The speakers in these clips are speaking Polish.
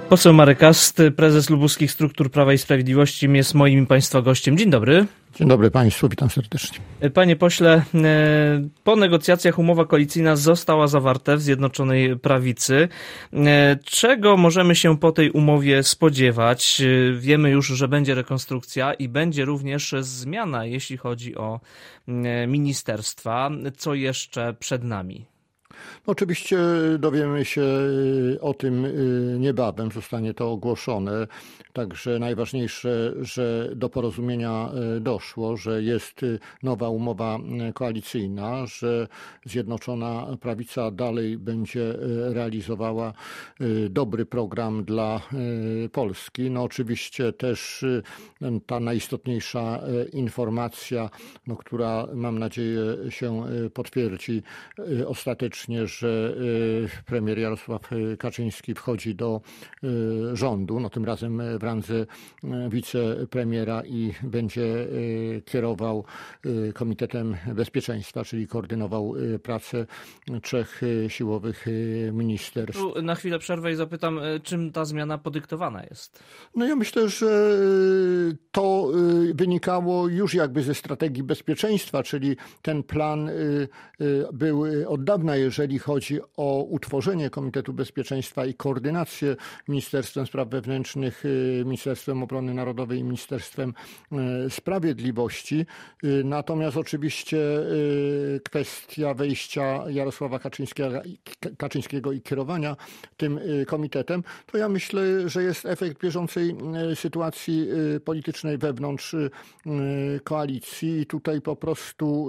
Poseł Marek Ast, prezes Lubuskich Struktur Prawa i Sprawiedliwości, jest moim i państwa gościem. Dzień dobry. Dzień dobry państwu, witam serdecznie. Panie pośle, po negocjacjach umowa koalicyjna została zawarta w Zjednoczonej Prawicy. Czego możemy się po tej umowie spodziewać? Wiemy już, że będzie rekonstrukcja i będzie również zmiana, jeśli chodzi o ministerstwa. Co jeszcze przed nami? Oczywiście dowiemy się o tym niebawem, zostanie to ogłoszone. Także najważniejsze, że do porozumienia doszło, że jest nowa umowa koalicyjna, że Zjednoczona Prawica dalej będzie realizowała dobry program dla Polski. No oczywiście też ta najistotniejsza informacja, która mam nadzieję się potwierdzi ostatecznie, że premier Jarosław Kaczyński wchodzi do rządu, no tym razem w randze wicepremiera i będzie kierował Komitetem Bezpieczeństwa, czyli koordynował pracę trzech siłowych ministerstw. Tu na chwilę przerwę i zapytam, czym ta zmiana podyktowana jest? No ja myślę, że to wynikało już jakby ze strategii bezpieczeństwa, czyli ten plan był od dawna, jeżeli chodzi o utworzenie Komitetu Bezpieczeństwa i koordynację Ministerstwem Spraw Wewnętrznych, Ministerstwem Obrony Narodowej i Ministerstwem Sprawiedliwości. Natomiast oczywiście kwestia wejścia Jarosława Kaczyńskiego i kierowania tym komitetem, to ja myślę, że jest efekt bieżącej sytuacji politycznej wewnątrz koalicji i tutaj po prostu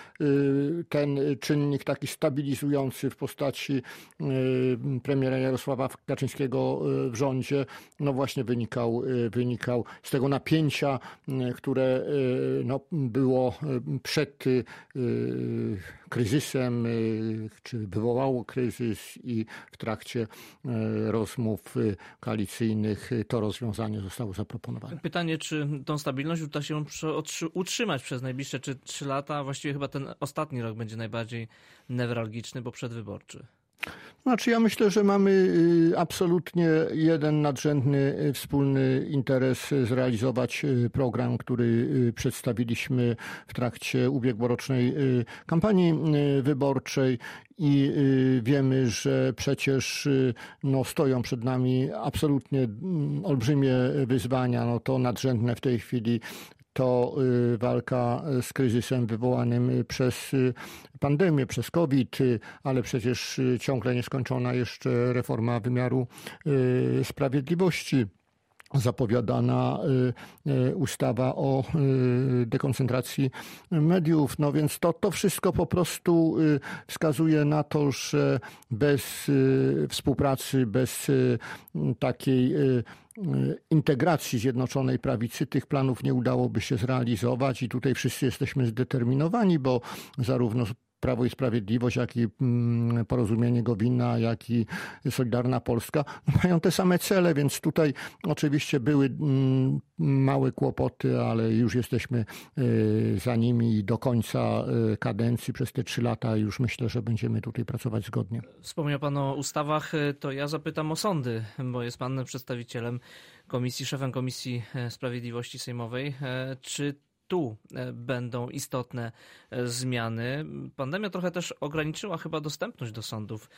ten czynnik taki stabilizujący w postaci premiera Jarosława Kaczyńskiego w rządzie, no właśnie wynikał z tego napięcia, które było przed kryzysem, czy wywołało kryzys i w trakcie rozmów koalicyjnych to rozwiązanie zostało zaproponowane. Pytanie, czy tą stabilność uda się utrzymać przez najbliższe 3 lata, a właściwie chyba ten ostatni rok będzie najbardziej newralgiczny, bo przedwyborczy. Znaczy ja myślę, że mamy absolutnie jeden nadrzędny wspólny interes zrealizować program, który przedstawiliśmy w trakcie ubiegłorocznej kampanii wyborczej i wiemy, że przecież stoją przed nami absolutnie olbrzymie wyzwania, to nadrzędne w tej chwili to walka z kryzysem wywołanym przez pandemię, przez COVID, ale przecież ciągle nieskończona jeszcze reforma wymiaru sprawiedliwości. Zapowiadana ustawa o dekoncentracji mediów. No więc to wszystko po prostu wskazuje na to, że bez współpracy, bez takiej integracji Zjednoczonej Prawicy tych planów nie udałoby się zrealizować i tutaj wszyscy jesteśmy zdeterminowani, bo zarówno Prawo i Sprawiedliwość, jak i Porozumienie Gowina, jak i Solidarna Polska mają te same cele, więc tutaj oczywiście były małe kłopoty, ale już jesteśmy za nimi i do końca kadencji przez te 3 lata już myślę, że będziemy tutaj pracować zgodnie. Wspomniał pan o ustawach, to ja zapytam o sądy, bo jest pan przedstawicielem komisji, szefem Komisji Sprawiedliwości Sejmowej. Czy tu będą istotne zmiany? Pandemia trochę też ograniczyła chyba dostępność do sądów.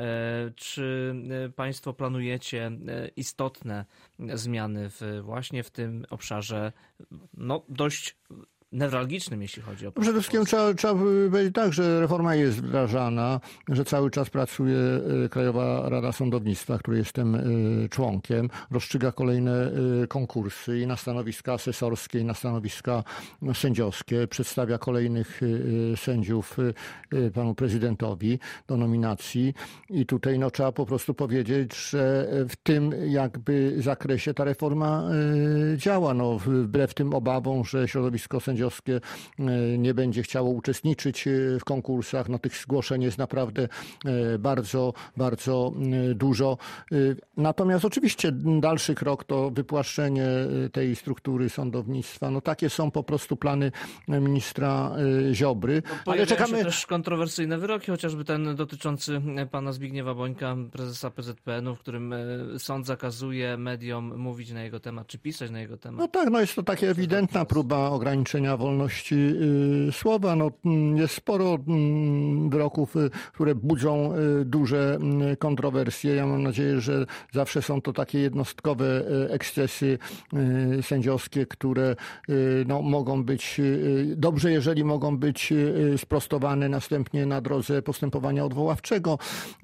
Czy państwo planujecie istotne zmiany właśnie w tym obszarze dość newralgicznym, jeśli chodzi o... Przede wszystkim trzeba powiedzieć tak, że reforma jest wdrażana, że cały czas pracuje Krajowa Rada Sądownictwa, której jestem członkiem, rozstrzyga kolejne konkursy i na stanowiska asesorskie, i na stanowiska sędziowskie, przedstawia kolejnych sędziów panu prezydentowi do nominacji i tutaj trzeba po prostu powiedzieć, że w tym jakby zakresie ta reforma działa, wbrew tym obawom, że środowisko sędziowskie sędziowskie nie będzie chciało uczestniczyć w konkursach. No, tych zgłoszeń jest naprawdę bardzo, bardzo dużo. Natomiast oczywiście dalszy krok to wypłaszczenie tej struktury sądownictwa. No takie są po prostu plany ministra Ziobry. Ale czekamy się też kontrowersyjne wyroki, chociażby ten dotyczący pana Zbigniewa Bońka, prezesa PZPN-u, w którym sąd zakazuje mediom mówić na jego temat, czy pisać na jego temat. No tak, no jest to taka ewidentna próba ograniczenia wolności słowa. No, jest sporo wyroków, które budzą duże kontrowersje. Ja mam nadzieję, że zawsze są to takie jednostkowe ekscesy sędziowskie, które no, mogą być dobrze, jeżeli mogą być sprostowane następnie na drodze postępowania odwoławczego.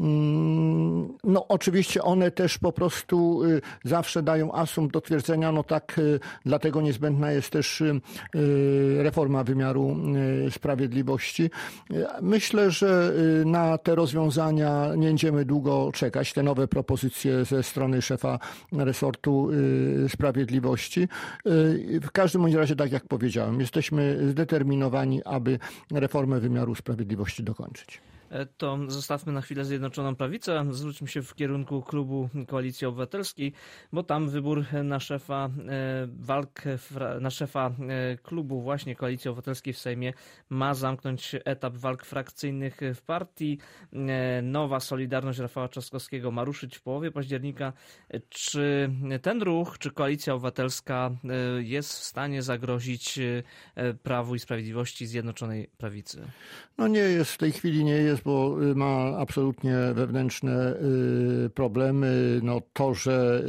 No oczywiście one też po prostu zawsze dają asumpt do twierdzenia, no tak, dlatego niezbędna jest też reforma wymiaru sprawiedliwości. Myślę, że na te rozwiązania nie będziemy długo czekać, te nowe propozycje ze strony szefa resortu sprawiedliwości. W każdym razie, tak jak powiedziałem, jesteśmy zdeterminowani, aby reformę wymiaru sprawiedliwości dokończyć. To zostawmy na chwilę Zjednoczoną Prawicę, zwróćmy się w kierunku klubu Koalicji Obywatelskiej, bo tam wybór na szefa klubu właśnie Koalicji Obywatelskiej w Sejmie ma zamknąć etap walk frakcyjnych w partii. Nowa Solidarność Rafała Trzaskowskiego ma ruszyć w połowie października. Czy ten ruch, czy Koalicja Obywatelska jest w stanie zagrozić Prawu i Sprawiedliwości Zjednoczonej Prawicy? No nie jest, w tej chwili nie jest, bo ma absolutnie wewnętrzne problemy. No to, że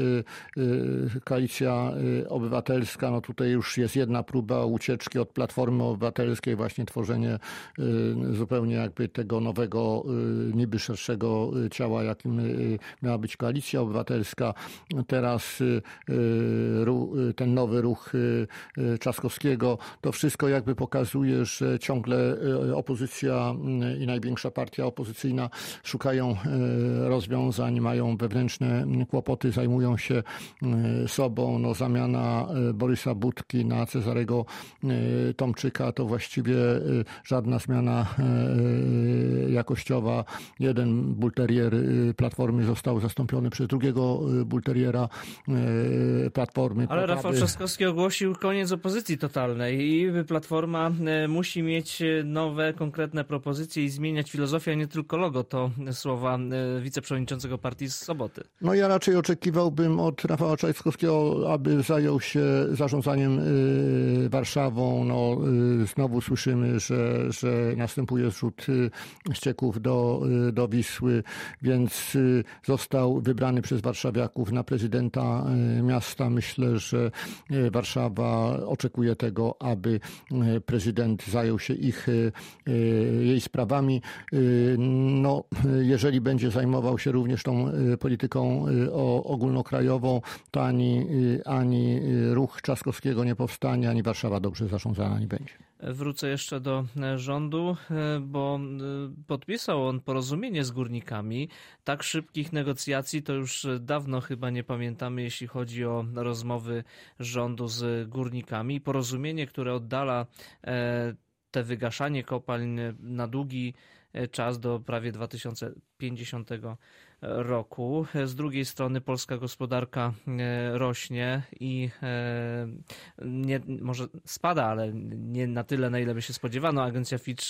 Koalicja Obywatelska, no tutaj już jest jedna próba ucieczki od Platformy Obywatelskiej, właśnie tworzenie zupełnie jakby tego nowego, niby szerszego ciała, jakim miała być Koalicja Obywatelska. Teraz ten nowy ruch Trzaskowskiego, to wszystko jakby pokazuje, że ciągle opozycja i największa partia opozycyjna szukają rozwiązań, mają wewnętrzne kłopoty, zajmują się sobą. No, zamiana Borysa Budki na Cezarego Tomczyka to właściwie żadna zmiana jakościowa. Jeden bulterier Platformy został zastąpiony przez drugiego bulteriera Platformy. Ale Rafał Trzaskowski ogłosił koniec opozycji totalnej i Platforma musi mieć nowe, konkretne propozycje i zmieniać filozofię, a nie tylko logo. To słowa wiceprzewodniczącego partii z soboty. No ja raczej oczekiwałbym od Rafała Trzaskowskiego, aby zajął się zarządzaniem Warszawą. No, znowu słyszymy, że następuje zrzut ścieków do Wisły, więc został wybrany przez warszawiaków na prezydenta miasta. Myślę, że Warszawa oczekuje tego, aby prezydent zajął się jej sprawami. No, jeżeli będzie zajmował się również tą polityką ogólnokrajową, to ani ruch Trzaskowskiego nie powstanie, ani Warszawa dobrze zarządzana nie będzie. Wrócę jeszcze do rządu, bo podpisał on porozumienie z górnikami. Tak szybkich negocjacji to już dawno chyba nie pamiętamy, jeśli chodzi o rozmowy rządu z górnikami. Porozumienie, które oddala te wygaszanie kopalń na długi czas do prawie 2050 roku. Z drugiej strony polska gospodarka rośnie i nie, może spada, ale nie na tyle, na ile by się spodziewano. Agencja Fitch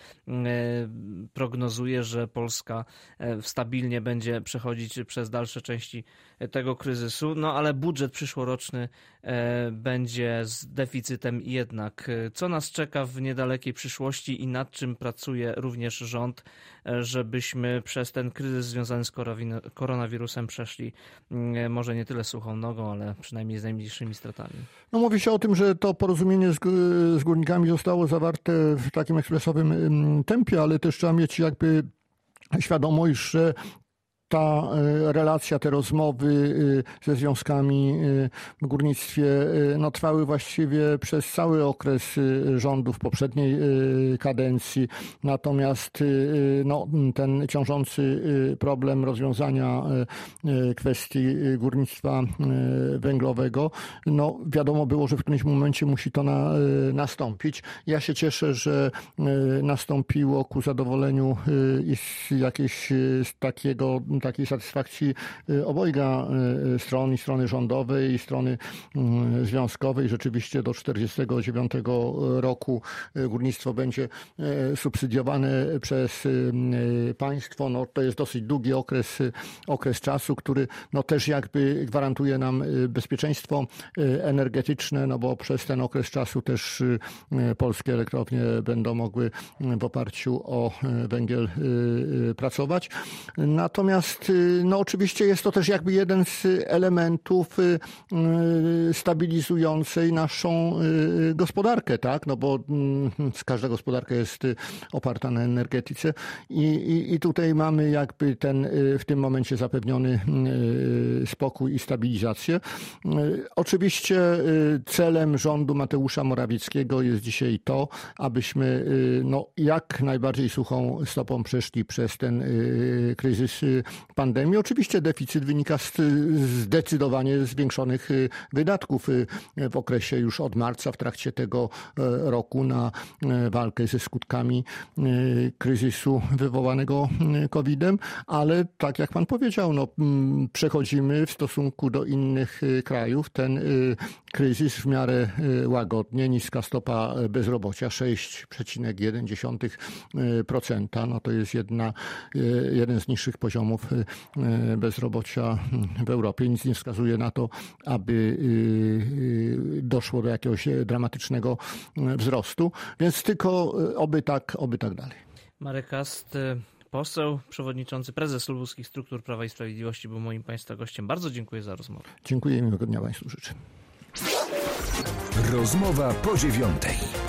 prognozuje, że Polska stabilnie będzie przechodzić przez dalsze części tego kryzysu, no ale budżet przyszłoroczny będzie z deficytem jednak. Co nas czeka w niedalekiej przyszłości i nad czym pracuje również rząd, żebyśmy przez ten kryzys związany z koronawirusem przeszli może nie tyle suchą nogą, ale przynajmniej z najmniejszymi stratami. No mówi się o tym, że to porozumienie z górnikami zostało zawarte w takim ekspresowym tempie, ale też trzeba mieć jakby świadomość, że ta relacja, te rozmowy ze związkami w górnictwie trwały właściwie przez cały okres rządów poprzedniej kadencji. Natomiast ten ciążący problem rozwiązania kwestii górnictwa węglowego, wiadomo było, że w którymś momencie musi to nastąpić. Ja się cieszę, że nastąpiło ku zadowoleniu i takiej satysfakcji obojga stron, i strony rządowej, i strony związkowej. Rzeczywiście do 1949 roku górnictwo będzie subsydiowane przez państwo. To jest dosyć długi okres czasu, który też jakby gwarantuje nam bezpieczeństwo energetyczne, bo przez ten okres czasu też polskie elektrownie będą mogły w oparciu o węgiel pracować. Natomiast oczywiście jest to też jakby jeden z elementów stabilizującej naszą gospodarkę, tak? Bo każda gospodarka jest oparta na energetyce i tutaj mamy jakby w tym momencie zapewniony spokój i stabilizację. Oczywiście celem rządu Mateusza Morawieckiego jest dzisiaj to, abyśmy jak najbardziej suchą stopą przeszli przez ten kryzys pandemii. Oczywiście deficyt wynika z zdecydowanie zwiększonych wydatków w okresie już od marca, w trakcie tego roku, na walkę ze skutkami kryzysu wywołanego COVID-em, ale tak jak pan powiedział, przechodzimy w stosunku do innych krajów ten kryzys w miarę łagodnie. Niska stopa bezrobocia 6,1%. To jest jeden z niższych poziomów bezrobocia w Europie. Nic nie wskazuje na to, aby doszło do jakiegoś dramatycznego wzrostu, więc tylko oby tak dalej. Marek Ast, poseł, przewodniczący, prezes Lubuskich Struktur Prawa i Sprawiedliwości, był moim państwa gościem. Bardzo dziękuję za rozmowę. Dziękuję i miłego dnia państwu życzę. Rozmowa po 9:00.